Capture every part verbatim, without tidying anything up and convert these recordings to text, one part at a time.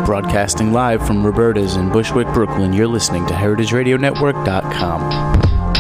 Broadcasting live from Roberta's in Bushwick, Brooklyn, you're listening to heritage radio network dot com.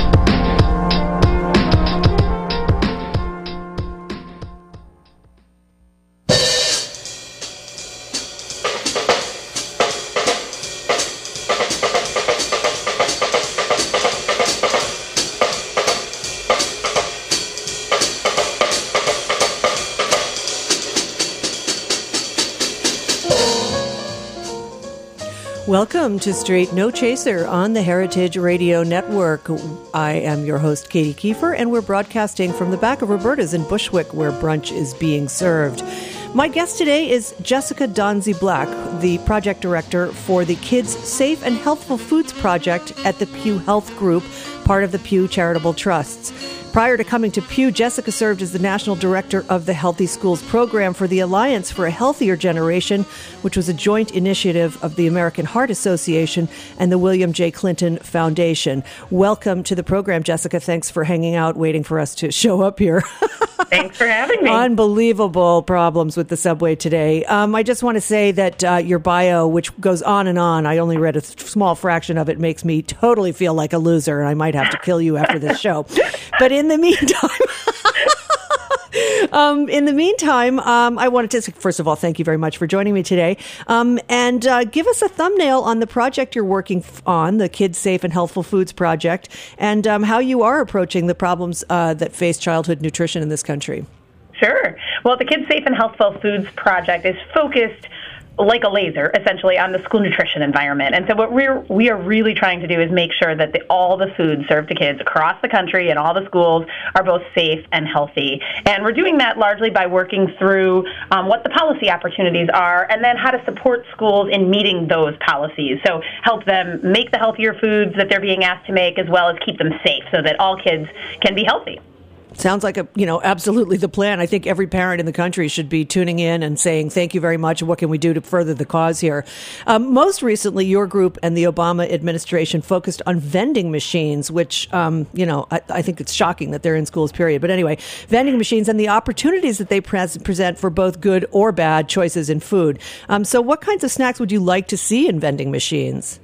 Welcome to Straight No Chaser on the Heritage Radio Network. I am your host, Katie Kiefer, and we're broadcasting from the back of Roberta's in Bushwick, where brunch is being served. My guest today is Jessica Donzie Black, the project director for the Kids Safe and Healthful Foods Project at the Pew Health Group, part of the Pew Charitable Trusts. Prior to coming to Pew, Jessica served as the national director of the Healthy Schools program for the Alliance for a Healthier Generation, which was a joint initiative of the American Heart Association and the William J. Clinton Foundation. Welcome to the program, Jessica. Thanks for hanging out, waiting for us to show up here. Thanks for having me. Unbelievable problems with the subway today. Um, I just want to say that uh, your bio, which goes on and on, I only read a th- small fraction of it, makes me totally feel like a loser, and I might have to kill you after this show. But in the meantime, um, in the meantime, um, I wanted to, first of all, thank you very much for joining me today, um, and uh, give us a thumbnail on the project you're working f- on, the Kids Safe and Healthful Foods Project, and um, how you are approaching the problems uh, that face childhood nutrition in this country. Sure. Well, the Kids Safe and Healthful Foods Project is focused like a laser, essentially, on the school nutrition environment. And so what we're, we are really trying to do is make sure that the, all the food served to kids across the country and all the schools are both safe and healthy. And we're doing that largely by working through um, what the policy opportunities are and then how to support schools in meeting those policies. So help them make the healthier foods that they're being asked to make, as well as keep them safe so that all kids can be healthy. Sounds like a, you know, absolutely the plan. I think every parent in the country should be tuning in and saying, thank you very much. What can we do to further the cause here? Um, most recently, your group and the Obama administration focused on vending machines, which, um, you know, I, I think it's shocking that they're in schools, period. But anyway, vending machines and the opportunities that they pres- present for both good or bad choices in food. Um, so what kinds of snacks would you like to see in vending machines?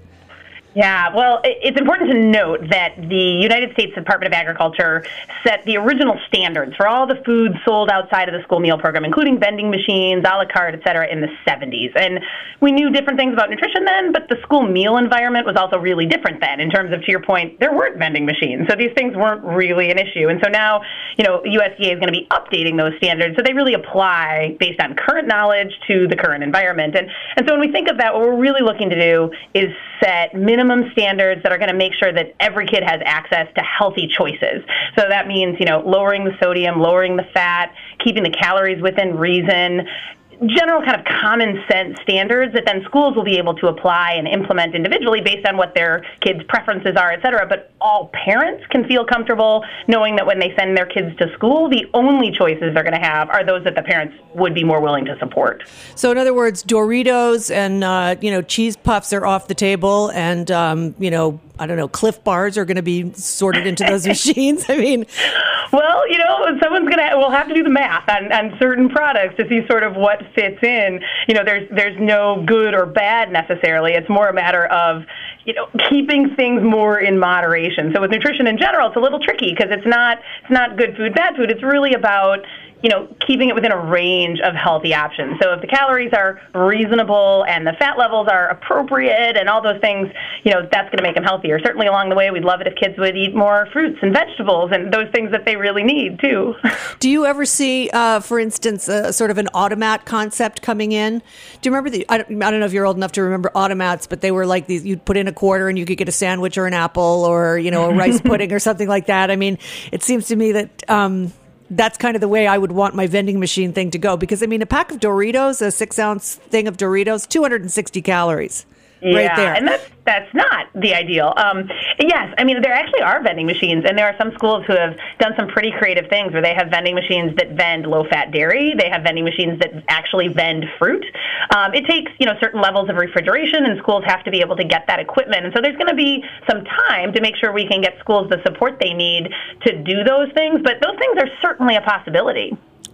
Yeah, well, it's important to note that the United States Department of Agriculture set the original standards for all the food sold outside of the school meal program, including vending machines, a la carte, et cetera, in the seventies. And we knew different things about nutrition then, but the school meal environment was also really different then in terms of, to your point, there weren't vending machines. So these things weren't really an issue. And so now, you know, U S D A is going to be updating those standards so they really apply based on current knowledge to the current environment. And, and so when we think of that, what we're really looking to do is set minimum minimum standards that are going to make sure that every kid has access to healthy choices. So that means, you know, lowering the sodium, lowering the fat, keeping the calories within reason, general kind of common sense standards that then schools will be able to apply and implement individually based on what their kids' preferences are, et cetera. But all parents can feel comfortable knowing that when they send their kids to school, the only choices they're going to have are those that the parents would be more willing to support. So in other words, Doritos and, uh, you know, cheese puffs are off the table and, um, you know, I don't know, Cliff Bars are going to be sorted into those machines. I mean, well, you know, someone's going to, we'll have to do the math on, on certain products to see sort of what fits in. You know, there's, there's no good or bad necessarily. It's more a matter of, you know, keeping things more in moderation. So with nutrition in general, it's a little tricky because it's not, it's not good food, bad food. It's really about, you know, keeping it within a range of healthy options. So if the calories are reasonable and the fat levels are appropriate and all those things, you know, that's going to make them healthier. Certainly along the way, we'd love it if kids would eat more fruits and vegetables and those things that they really need, too. Do you ever see, uh, for instance, a, sort of an automat concept coming in? Do you remember the, I don't, I don't know if you're old enough to remember automats, but they were like these, you'd put in a quarter and you could get a sandwich or an apple or, you know, a rice pudding or something like that. I mean, it seems to me that, um, that's kind of the way I would want my vending machine thing to go. Because, I mean, a pack of Doritos, a six-ounce thing of Doritos, two hundred sixty calories. Yeah, right there. And that's that's not the ideal. Um, yes, I mean, there actually are vending machines, and there are some schools who have done some pretty creative things where they have vending machines that vend low-fat dairy. They have vending machines that actually vend fruit. Um, it takes, you know, certain levels of refrigeration, and schools have to be able to get that equipment. And so there's going to be some time to make sure we can get schools the support they need to do those things. But those things are certainly a possibility.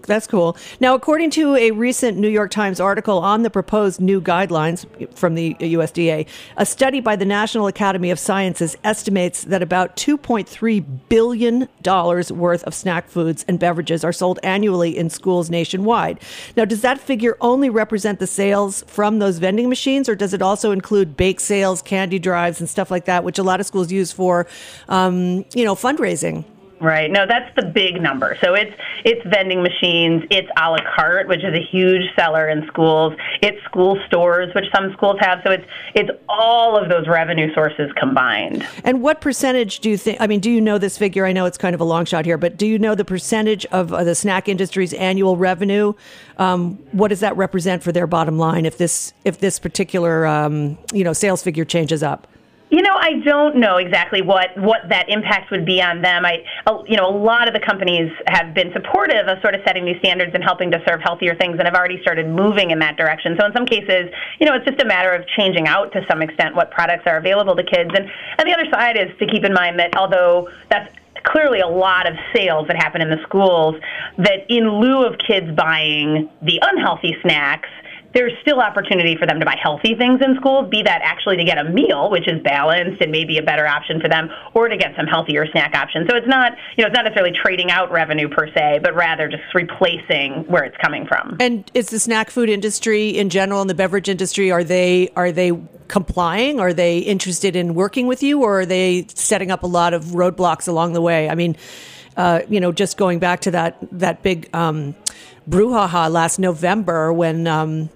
that's cool. Now, according to a recent New York Times article on the proposed new guidelines from the U S D A, a study by the National Academy of Sciences estimates that about two point three billion dollars worth of snack foods and beverages are sold annually in schools nationwide. Now, does that figure only represent the sales from those vending machines, or does it also include bake sales, candy drives, and stuff like that, which a lot of schools use for, um, you know, fundraising? Right. No, that's the big number. So it's it's vending machines, it's a la carte, which is a huge seller in schools. It's school stores, which some schools have. So it's it's all of those revenue sources combined. And what percentage do you think, I mean, do you know this figure? I know it's kind of a long shot here, but do you know the percentage of uh, the snack industry's annual revenue? Um, what does that represent for their bottom line if this if this particular, um, you know, sales figure changes up? You know, I don't know exactly what, what that impact would be on them. I, you know, a lot of the companies have been supportive of sort of setting these standards and helping to serve healthier things and have already started moving in that direction. So in some cases, you know, it's just a matter of changing out to some extent what products are available to kids. And, and the other side is to keep in mind that although that's clearly a lot of sales that happen in the schools, that in lieu of kids buying the unhealthy snacks, there's still opportunity for them to buy healthy things in schools, be that actually to get a meal, which is balanced and maybe a better option for them, or to get some healthier snack options. So it's not, you know, it's not necessarily trading out revenue per se, but rather just replacing where it's coming from. And is the snack food industry in general and the beverage industry, are they are they complying? Are they interested in working with you, or are they setting up a lot of roadblocks along the way? I mean, uh, you know, just going back to that that big um, brouhaha last November when um,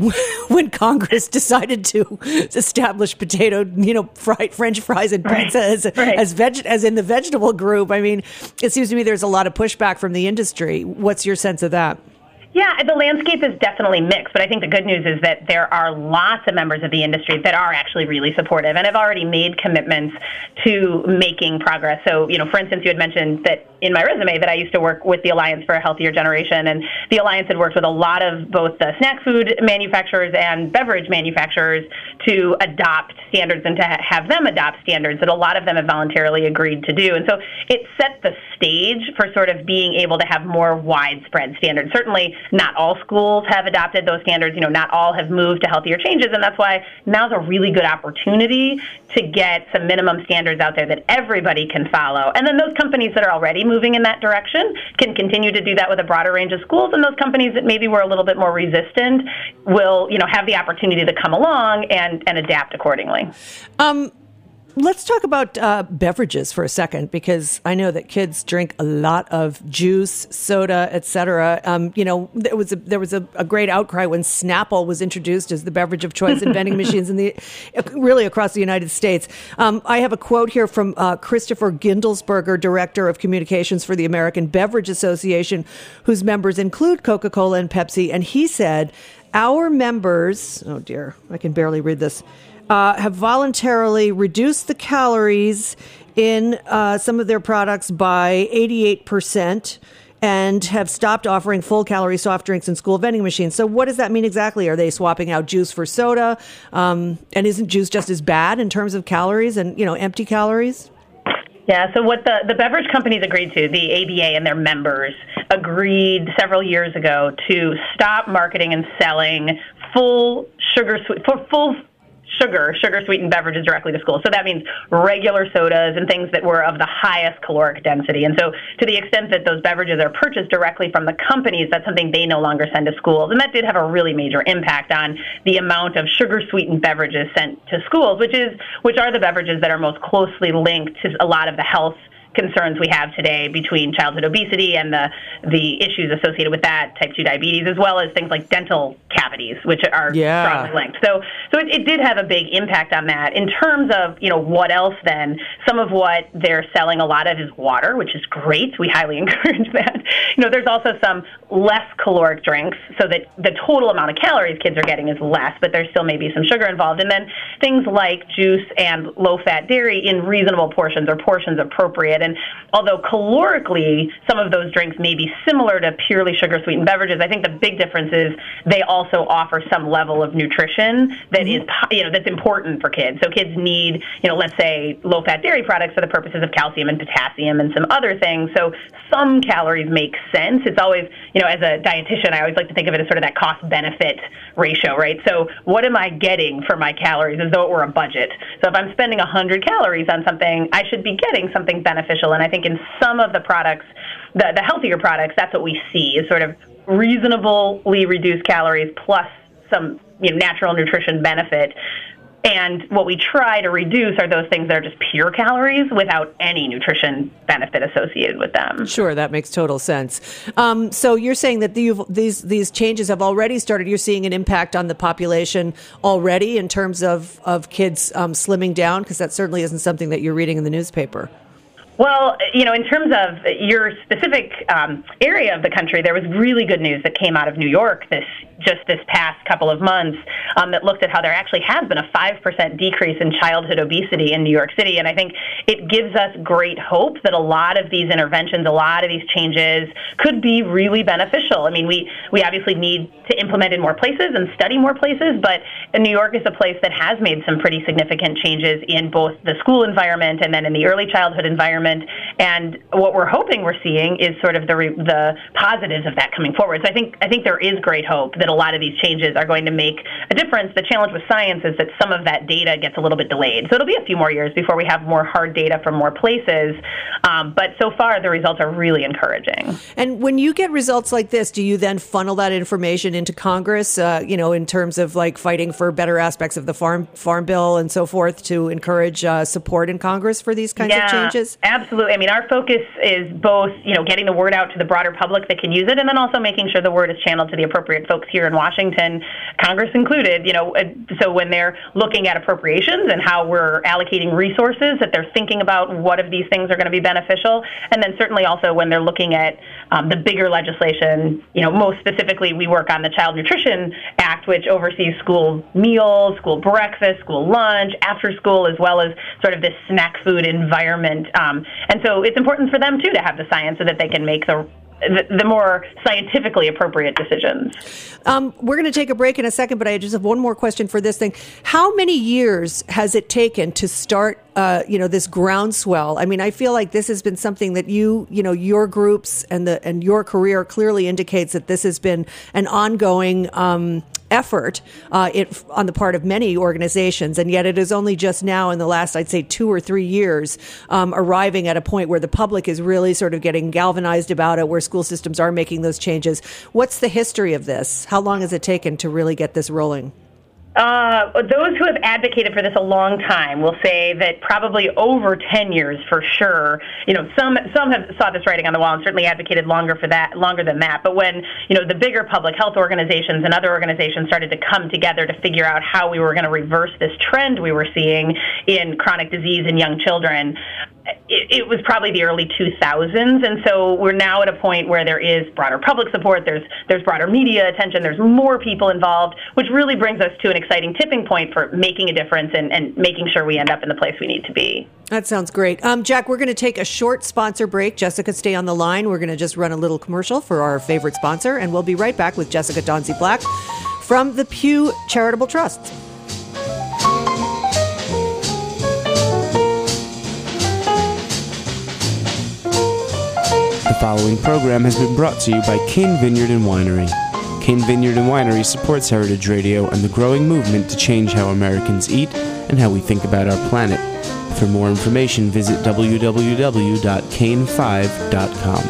when Congress decided to establish potato, you know, fried French fries and pizza right. as right. as veg as in the vegetable group. I mean, it seems to me there's a lot of pushback from the industry. What's your sense of that? Yeah, the landscape is definitely mixed, but I think the good news is that there are lots of members of the industry that are actually really supportive and have already made commitments to making progress. So, you know, for instance, you had mentioned that in my resume that I used to work with the Alliance for a Healthier Generation, and the Alliance had worked with a lot of both the snack food manufacturers and beverage manufacturers to adopt standards and to have them adopt standards that a lot of them have voluntarily agreed to do. And so it set the stage for sort of being able to have more widespread standards. Certainly not all schools have adopted those standards. You know, not all have moved to healthier changes, and that's why now's a really good opportunity to get some minimum standards out there that everybody can follow. And then those companies that are already moving in that direction can continue to do that with a broader range of schools, and those companies that maybe were a little bit more resistant will, you know, have the opportunity to come along and, and adapt accordingly. Um, Let's talk about uh, beverages for a second, because I know that kids drink a lot of juice, soda, et cetera. Um, you know, there was a, there was a, a great outcry when Snapple was introduced as the beverage of choice in vending machines in the really across the United States. Um, I have a quote here from uh, Christopher Gindelsberger, Director of Communications for the American Beverage Association, whose members include Coca-Cola and Pepsi, and he said, "Our members," oh dear, I can barely read this, Uh, have voluntarily reduced the calories in uh, some of their products by eighty-eight percent and have stopped offering full-calorie soft drinks in school vending machines." So what does that mean exactly? Are they swapping out juice for soda? Um, and isn't juice just as bad in terms of calories and, you know, empty calories? Yeah, so what the, the beverage companies agreed to, the A B A and their members, agreed several years ago to stop marketing and selling full sugar, for full sugar, sugar-sweetened beverages directly to schools. So that means regular sodas and things that were of the highest caloric density. And so to the extent that those beverages are purchased directly from the companies, that's something they no longer send to schools. And that did have a really major impact on the amount of sugar-sweetened beverages sent to schools, which is which are the beverages that are most closely linked to a lot of the health concerns we have today between childhood obesity and the the issues associated with that, type two diabetes, as well as things like dental cavities, which are yeah. strongly linked. So so it, it did have a big impact on that. In terms of, you know, what else then, some of what they're selling a lot of is water, which is great. We highly encourage that. You know, there's also some less caloric drinks, so that the total amount of calories kids are getting is less, but there still may be some sugar involved. And then things like juice and low-fat dairy in reasonable portions or portions appropriate. And although calorically some of those drinks may be similar to purely sugar-sweetened beverages, I think the big difference is they also offer some level of nutrition that mm-hmm. is, you know, that's important for kids. So kids need, you know, let's say low-fat dairy products for the purposes of calcium and potassium and some other things. So some calories make sense. It's always, you know, as a dietitian, I always like to think of it as sort of that cost-benefit ratio, right? So what am I getting for my calories as though it were a budget? So if I'm spending one hundred calories on something, I should be getting something beneficial. And I think in some of the products, the, the healthier products, that's what we see is sort of reasonably reduced calories plus some, you know, natural nutrition benefit. And what we try to reduce are those things that are just pure calories without any nutrition benefit associated with them. Sure, that makes total sense. Um, so you're saying that the, these these changes have already started. You're seeing an impact on the population already in terms of, of kids um, slimming down, because that certainly isn't something that you're reading in the newspaper. Well, you know, in terms of your specific um, area of the country, there was really good news that came out of New York this just this past couple of months um, that looked at how there actually has been a five percent decrease in childhood obesity in New York City. And I think it gives us great hope that a lot of these interventions, a lot of these changes could be really beneficial. I mean, we, we obviously need to implement in more places and study more places, but New York is a place that has made some pretty significant changes in both the school environment and then in the early childhood environment. And what we're hoping we're seeing is sort of the re- the positives of that coming forward. So I think I think there is great hope that a lot of these changes are going to make a difference. The challenge with science is that some of that data gets a little bit delayed. So it'll be a few more years before we have more hard data from more places. Um, but so far, the results are really encouraging. And when you get results like this, do you then funnel that information into Congress, uh, you know, in terms of like fighting for better aspects of the farm farm bill and so forth to encourage uh, support in Congress for these kinds yeah, of changes? Absolutely. I mean, our focus is both, you know, getting the word out to the broader public that can use it, and then also making sure the word is channeled to the appropriate folks here in Washington, Congress included. You know, so when they're looking at appropriations and how we're allocating resources, that they're thinking about what of these things are going to be beneficial, and then certainly also when they're looking at um, the bigger legislation. You know, most specifically, we work on the Child Nutrition Act, which oversees school meals, school breakfast, school lunch, after school, as well as sort of this snack food environment. Um, And so it's important for them, too, to have the science so that they can make the the more scientifically appropriate decisions. Um, we're going to take a break in a second, but I just have one more question for this thing. How many years has it taken to start, uh, you know, this groundswell? I mean, I feel like this has been something that you, you know, your groups and the and your career clearly indicates that this has been an ongoing um effort uh, it, on the part of many organizations, and yet it is only just now in the last, I'd say, two or three years, um, arriving at a point where the public is really sort of getting galvanized about it, where school systems are making those changes. What's the history of this? How long has it taken to really get this rolling? Uh, those who have advocated for this a long time will say that probably over ten years for sure. You know, some some have saw this writing on the wall and certainly advocated longer for that, longer than that. But when, you know, the bigger public health organizations and other organizations started to come together to figure out how we were going to reverse this trend we were seeing in chronic disease in young children, It, it was probably the early two thousands, and so we're now at a point where there is broader public support, there's there's broader media attention, there's more people involved, which really brings us to an exciting tipping point for making a difference and, and making sure we end up in the place we need to be. That sounds great. Um, Jack, we're going to take a short sponsor break. Jessica, stay on the line. We're going to just run a little commercial for our favorite sponsor, and we'll be right back with Jessica Donzi Black from the Pew Charitable Trust. The following program has been brought to you by Cain Vineyard and Winery. Cain Vineyard and Winery supports Heritage Radio and the growing movement to change how Americans eat and how we think about our planet. For more information, visit w w w dot cain five dot com.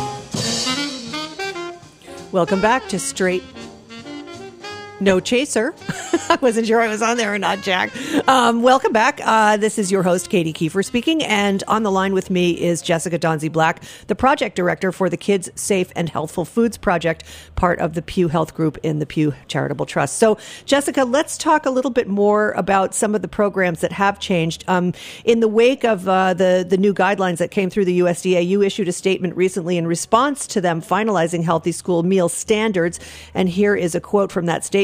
Welcome back to Straight No Chaser. I wasn't sure I was on there or not, Jack. Um, welcome back. Uh, this is your host, Katie Kiefer, speaking. And on the line with me is Jessica Donzi Black, the project director for the Kids Safe and Healthful Foods Project, part of the Pew Health Group in the Pew Charitable Trust. So, Jessica, let's talk a little bit more about some of the programs that have changed. Um, in the wake of uh, the, the new guidelines that came through the U S D A, you issued a statement recently in response to them finalizing healthy school meal standards. And here is a quote from that statement.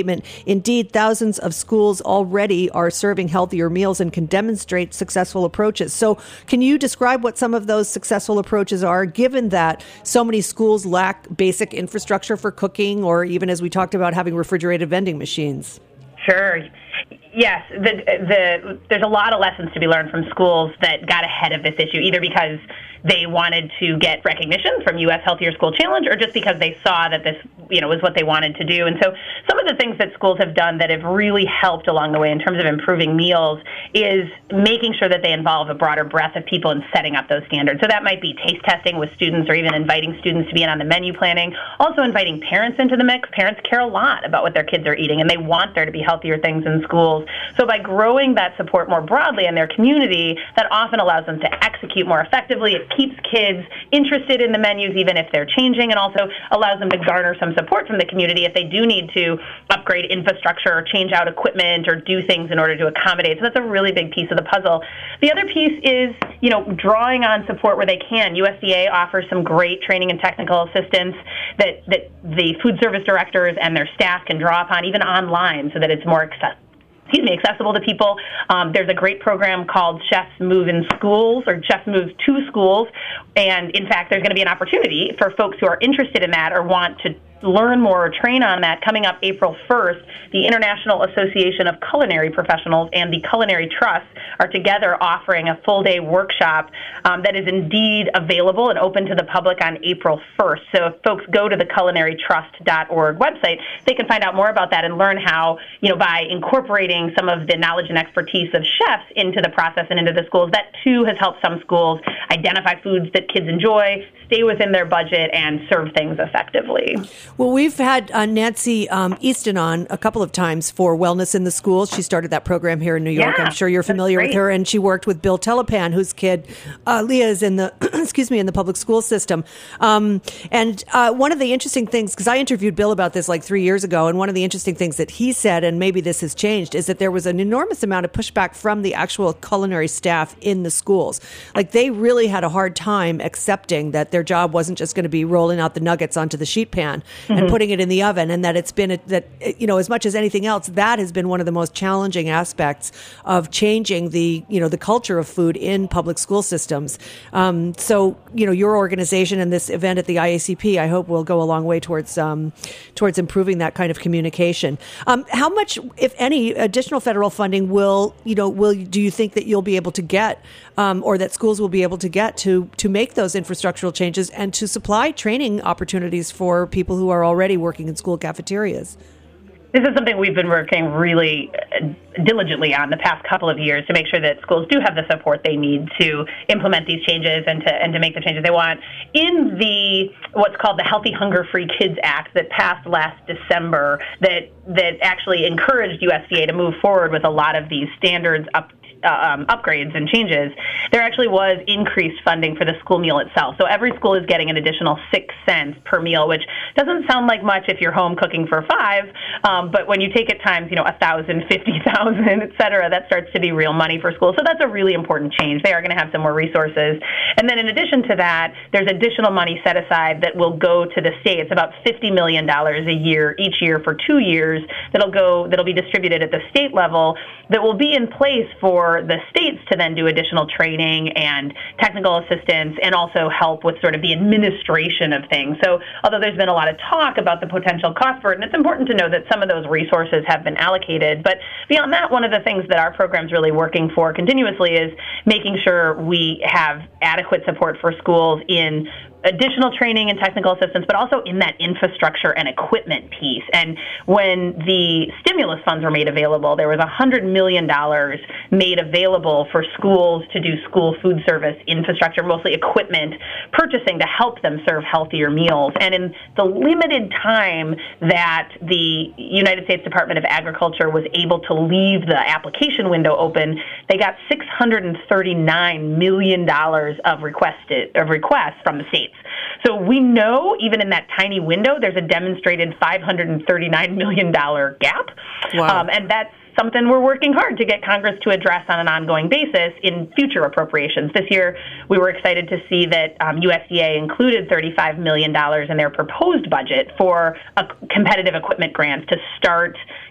statement. Indeed, thousands of schools already are serving healthier meals and can demonstrate successful approaches. So can you describe what some of those successful approaches are, given that so many schools lack basic infrastructure for cooking, or even, as we talked about, having refrigerated vending machines? Sure. Yes, the, the, there's a lot of lessons to be learned from schools that got ahead of this issue, either because they wanted to get recognition from U S Healthier School Challenge, or just because they saw that this, you know, was what they wanted to do. And so some of the things that schools have done that have really helped along the way in terms of improving meals is making sure that they involve a broader breadth of people in setting up those standards. So that might be taste testing with students, or even inviting students to be in on the menu planning. Also inviting parents into the mix. Parents care a lot about what their kids are eating, and they want there to be healthier things in schools. So by growing that support more broadly in their community, that often allows them to execute more effectively. It keeps kids interested in the menus, even if they're changing, and also allows them to garner some support from the community if they do need to upgrade infrastructure or change out equipment or do things in order to accommodate. So that's a really big piece of the puzzle. The other piece is, you know, drawing on support where they can. U S D A offers some great training and technical assistance that, that the food service directors and their staff can draw upon, even online, so that it's more accessible. Excuse me, accessible to people. Um, there's a great program called Chefs Move in Schools, or Chefs Move to Schools. And in fact, there's going to be an opportunity for folks who are interested in that or want to learn more or train on that. Coming up April first, the International Association of Culinary Professionals and the Culinary Trust are together offering a full-day workshop um, that is indeed available and open to the public on April first. So if folks go to the culinary trust dot org website, they can find out more about that and learn how, you know, by incorporating some of the knowledge and expertise of chefs into the process and into the schools, that too has helped some schools identify foods that kids enjoy, stay within their budget, and serve things effectively. Well, we've had uh, Nancy um, Easton on a couple of times for Wellness in the Schools. She started that program here in New York. Yeah, I'm sure you're familiar with her. And she worked with Bill Telepan, whose kid, uh, Leah, is in the, excuse me, in the public school system. Um, and uh, one of the interesting things, because I interviewed Bill about this like three years ago, and one of the interesting things that he said, and maybe this has changed, is that there was an enormous amount of pushback from the actual culinary staff in the schools. Like, they really had a hard time accepting that their job wasn't just going to be rolling out the nuggets onto the sheet pan and mm-hmm. putting it in the oven, and that it's been a, that, you know, as much as anything else, that has been one of the most challenging aspects of changing the, you know, the culture of food in public school systems. Um, so, you know, your organization and this event at the I A C P, I hope, will go a long way towards um, towards improving that kind of communication. Um, how much, if any, additional federal funding will, you know, will do you think that you'll be able to get, um, or that schools will be able to get to to make those infrastructural changes and to supply training opportunities for people who are already working in school cafeterias? This is something we've been working really diligently on the past couple of years to make sure that schools do have the support they need to implement these changes and to and to make the changes they want. In the what's called the Healthy Hunger Free Kids Act that passed last December, that that actually encouraged U S D A to move forward with a lot of these standards up Um, upgrades and changes, there actually was increased funding for the school meal itself. So every school is getting an additional six cents per meal, which doesn't sound like much if you're home cooking for five, um, but when you take it times, you know, a thousand, fifty thousand, et cetera, that starts to be real money for schools. So that's a really important change. They are going to have some more resources. And then in addition to that, there's additional money set aside that will go to the states, about fifty million dollars a year, each year for two years, that'll go, that'll be distributed at the state level, that will be in place for the states to then do additional training and technical assistance and also help with sort of the administration of things. So although there's been a lot of talk about the potential cost for it, and it's important to know that some of those resources have been allocated, but beyond that, one of the things that our program's really working for continuously is making sure we have adequate support for schools in additional training and technical assistance, but also in that infrastructure and equipment piece. And when the stimulus funds were made available, there was one hundred million dollars made available for schools to do school food service infrastructure, mostly equipment purchasing to help them serve healthier meals. And in the limited time that the United States Department of Agriculture was able to leave the application window open, they got six hundred thirty-nine million dollars of requested of requests from the states. So we know, even in that tiny window, there's a demonstrated five hundred thirty-nine million dollars gap. Wow. Um, and that's something we're working hard to get Congress to address on an ongoing basis in future appropriations. This year, we were excited to see that um, U S D A included thirty-five million dollars in their proposed budget for a competitive equipment grants to start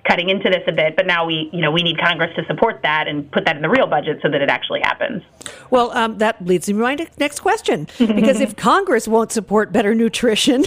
cutting into this a bit, but now we, you know, we need Congress to support that and put that in the real budget so that it actually happens. Well, um, that leads me to my next question, because if Congress won't support better nutrition,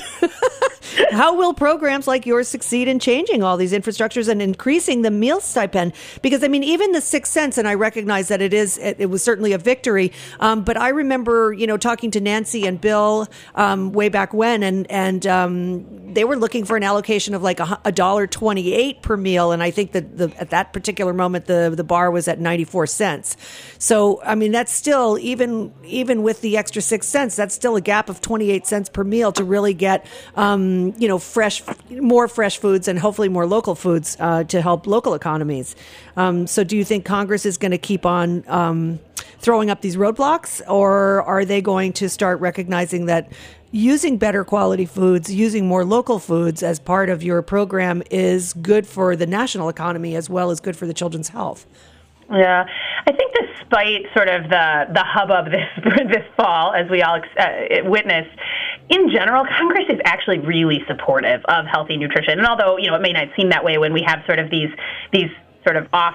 how will programs like yours succeed in changing all these infrastructures and increasing the meal stipend? Because, I mean, even the six cents, and I recognize that it is, it, it was certainly a victory, um, but I remember, you know, talking to Nancy and Bill um, way back when, and, and um, they were looking for an allocation of like a one dollar and twenty-eight cents per meal, and I think that the, at that particular moment, the, the bar was at ninety-four cents. So, I mean, that's still, even even with the extra six cents, that's still a gap of twenty-eight cents per meal to really get, um, you know, fresh, more fresh foods and hopefully more local foods uh, to help local economies. Um, so do you think Congress is going to keep on um, throwing up these roadblocks, or are they going to start recognizing that using better quality foods, using more local foods as part of your program is good for the national economy as well as good for the children's health? Yeah, I think despite sort of the, the hubbub this this fall, as we all uh, witnessed, in general, Congress is actually really supportive of healthy nutrition. And although, you know, it may not seem that way when we have sort of these these sort of off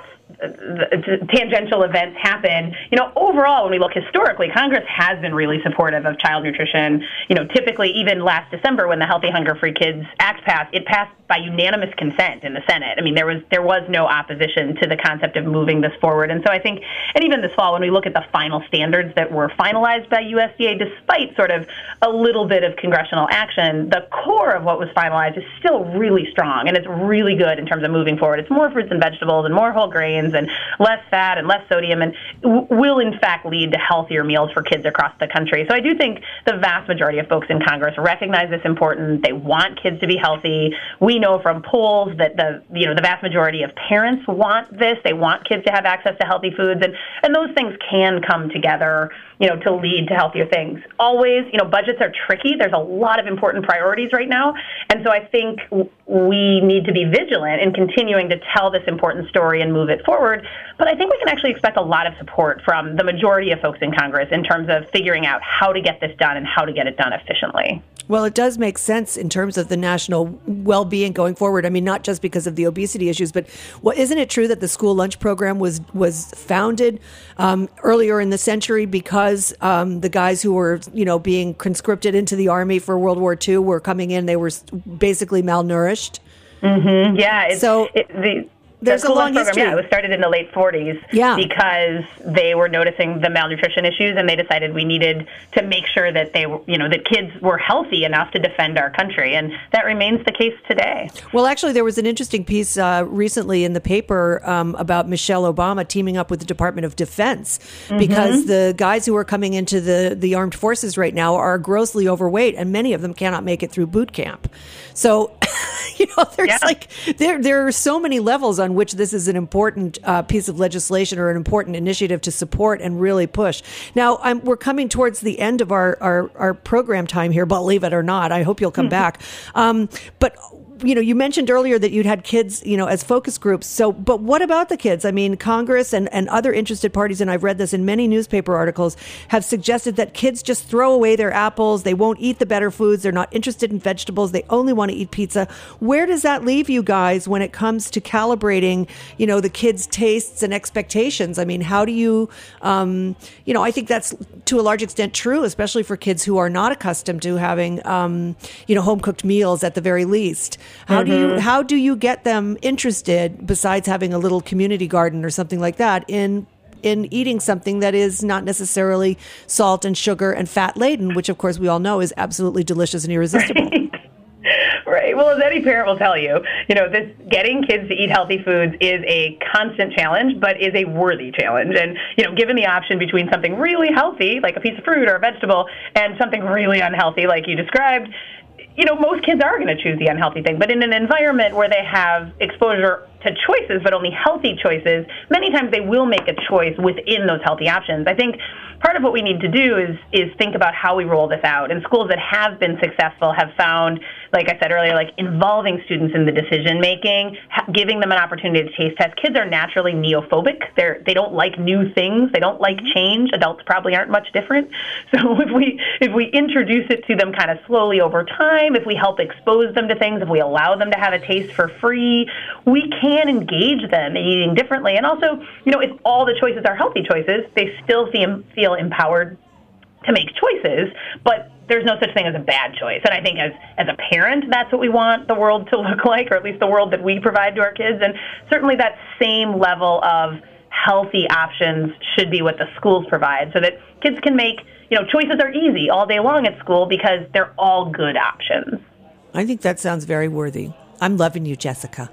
the tangential events happen, you know, overall, when we look historically, Congress has been really supportive of child nutrition. You know, typically, even last December when the Healthy Hunger Free Kids Act passed, it passed by unanimous consent in the Senate. I mean, there was there was no opposition to the concept of moving this forward. And so I think, and even this fall, when we look at the final standards that were finalized by U S D A, despite sort of a little bit of congressional action, the core of what was finalized is still really strong, and it's really good in terms of moving forward. It's more fruits and vegetables and more whole grains and less fat and less sodium, and w- will in fact lead to healthier meals for kids across the country. So I do think the vast majority of folks in Congress recognize this important. They want kids to be healthy. We know from polls that the you know the vast majority of parents want this. They want kids to have access to healthy foods, and, and those things can come together, you know, to lead to healthier things. Always, you know, budgets are tricky. There's a lot of important priorities right now, and so I think we need to be vigilant in continuing to tell this important story and move it forward. But I think we can actually expect a lot of support from the majority of folks in Congress in terms of figuring out how to get this done and how to get it done efficiently. Well, it does make sense in terms of the national well-being going forward. I mean, not just because of the obesity issues, but well, isn't it true that the school lunch program was was founded um, earlier in the century because um, the guys who were, you know, being conscripted into the army for World War Two were coming in, they were basically malnourished? Mm-hmm. Yeah. It's, so it, the There's the a long program, history. Yeah, it was started in the late forties yeah. because they were noticing the malnutrition issues, and they decided we needed to make sure that they were, you know, that kids were healthy enough to defend our country, and that remains the case today. Well, actually, there was an interesting piece uh, recently in the paper um, about Michelle Obama teaming up with the Department of Defense, because mm-hmm. the guys who are coming into the, the armed forces right now are grossly overweight, and many of them cannot make it through boot camp. So, you know, there's yeah. like there there are so many levels on which this is an important uh, piece of legislation or an important initiative to support and really push. Now, I'm, we're coming towards the end of our, our, our program time here, believe it or not. I hope you'll come back. Um, but you know, you mentioned earlier that you'd had kids, you know, as focus groups. So, but what about the kids? I mean, Congress and, and other interested parties, and I've read this in many newspaper articles, have suggested that kids just throw away their apples. They won't eat the better foods. They're not interested in vegetables. They only want to eat pizza. Where does that leave you guys when it comes to calibrating, you know, the kids' tastes and expectations? I mean, how do you, um, you know, I think that's to a large extent true, especially for kids who are not accustomed to having, um, you know, home cooked meals at the very least. How mm-hmm. do you how do you get them interested, besides having a little community garden or something like that, in in eating something that is not necessarily salt and sugar and fat laden, which of course we all know is absolutely delicious and irresistible. Right. Right. Well, as any parent will tell you, you know, this getting kids to eat healthy foods is a constant challenge, but is a worthy challenge. And, you know, given the option between something really healthy, like a piece of fruit or a vegetable, and something really unhealthy, like you described, you know, most kids are going to choose the unhealthy thing. But in an environment where they have exposure to choices, but only healthy choices, many times they will make a choice within those healthy options. I think part of what we need to do is is think about how we roll this out. And schools that have been successful have found like I said earlier, like involving students in the decision making, ha- giving them an opportunity to taste test. Kids are naturally neophobic. They're they don't like new things. They don't like change. Adults probably aren't much different. So if we if we introduce it to them kind of slowly over time, if we help expose them to things, if we allow them to have a taste for free, we can engage them in eating differently. And also, you know, if all the choices are healthy choices, they still feel, feel empowered to make choices, but there's no such thing as a bad choice. And I think as, as a parent, that's what we want the world to look like, or at least the world that we provide to our kids. And certainly that same level of healthy options should be what the schools provide, so that kids can make, you know, choices are easy all day long at school because they're all good options. I think that sounds very worthy. I'm loving you, Jessica.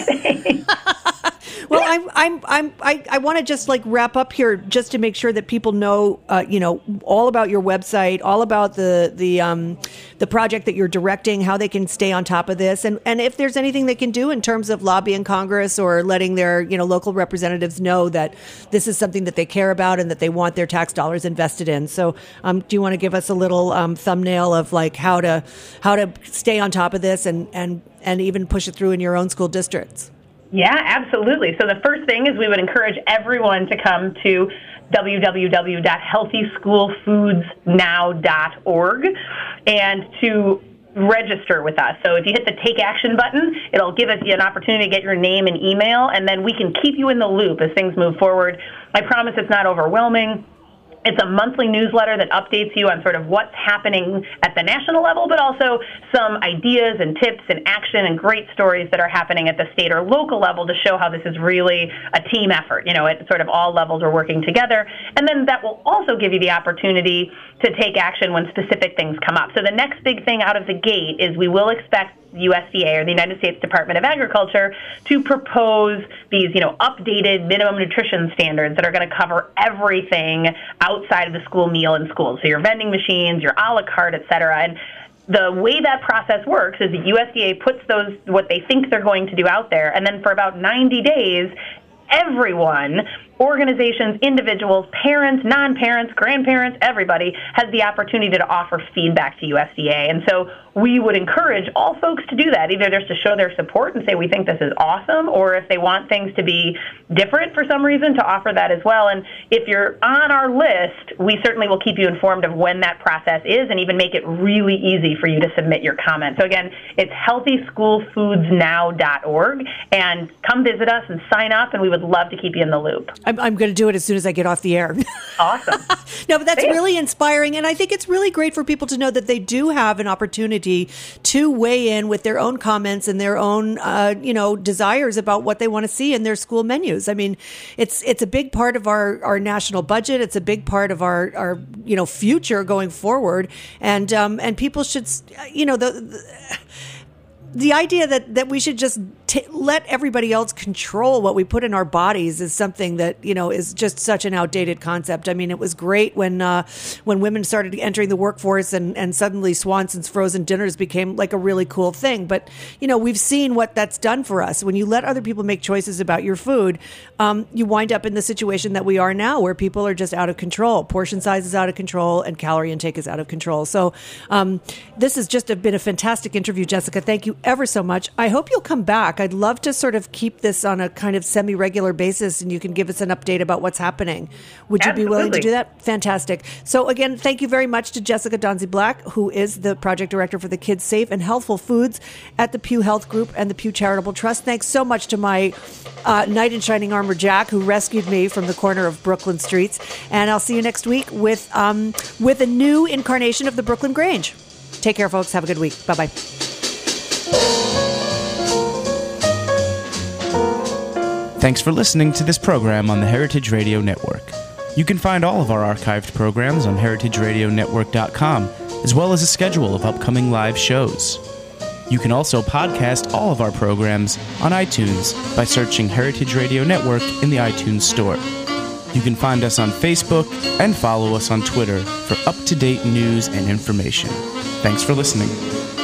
Well, I'm, I'm, I'm, I, I want to just like wrap up here just to make sure that people know, uh, you know, all about your website, all about the, the, um, the project that you're directing, how they can stay on top of this. And, and if there's anything they can do in terms of lobbying Congress or letting their, you know, local representatives know that this is something that they care about and that they want their tax dollars invested in. So, um, do you want to give us a little, um, thumbnail of like how to, how to stay on top of this and, and, and even push it through in your own school districts? Yeah, absolutely. So the first thing is we would encourage everyone to come to w w w dot healthy school foods now dot org and to register with us. So if you hit the Take Action button, it'll give us you an opportunity to get your name and email, and then we can keep you in the loop as things move forward. I promise it's not overwhelming. It's a monthly newsletter that updates you on sort of what's happening at the national level, but also some ideas and tips and action and great stories that are happening at the state or local level to show how this is really a team effort. You know, at sort of all levels are working together. And then that will also give you the opportunity to take action when specific things come up. So the next big thing out of the gate is we will expect U S D A, or the United States Department of Agriculture, to propose these, you know, updated minimum nutrition standards that are going to cover everything outside of the school meal in schools. So your vending machines, your a la carte, et cetera. And the way that process works is the U S D A puts those, what they think they're going to do out there, and then for about ninety days, everyone, organizations, individuals, parents, non-parents, grandparents, everybody has the opportunity to offer feedback to U S D A. And so we would encourage all folks to do that, either just to show their support and say we think this is awesome, or if they want things to be different for some reason, to offer that as well. And if you're on our list, we certainly will keep you informed of when that process is and even make it really easy for you to submit your comments. So again, it's healthy school foods now dot org, and come visit us and sign up, and we would love to keep you in the loop. I'm, I'm going to do it as soon as I get off the air. Awesome. No, but that's Thanks. really inspiring. And I think it's really great for people to know that they do have an opportunity to weigh in with their own comments and their own, uh, you know, desires about what they want to see in their school menus. I mean, it's it's a big part of our, our national budget. It's a big part of our, our you know, future going forward. And um, and people should, you know, the, the the idea that, that we should just t- let everybody else control what we put in our bodies is something that, you know, is just such an outdated concept. I mean, it was great when uh, when women started entering the workforce and, and suddenly Swanson's frozen dinners became like a really cool thing. But, you know, we've seen what that's done for us. When you let other people make choices about your food, um, you wind up in the situation that we are now, where people are just out of control. Portion size is out of control and calorie intake is out of control. So um, this has just been a fantastic interview, Jessica. Thank you ever so much. I hope you'll come back. I'd love to sort of keep this on a kind of semi-regular basis, and you can give us an update about what's happening. Would you Absolutely. be willing to do that? Fantastic. So again, thank you very much to Jessica Donzie Black, who is the project director for the Kids Safe and Healthful Foods at the Pew Health Group and the Pew Charitable Trust. Thanks so much to my uh, knight in shining armor, Jack, who rescued me from the corner of Brooklyn streets. And I'll see you next week with um, with a new incarnation of the Brooklyn Grange. Take care, folks. Have a good week. Bye-bye. Thanks for listening to this program on the Heritage Radio Network. You can find all of our archived programs on heritage radio network dot com, as well as a schedule of upcoming live shows. You can also podcast all of our programs on iTunes by searching Heritage Radio Network in the iTunes Store. You can find us on Facebook and follow us on Twitter for up-to-date news and information. Thanks for listening.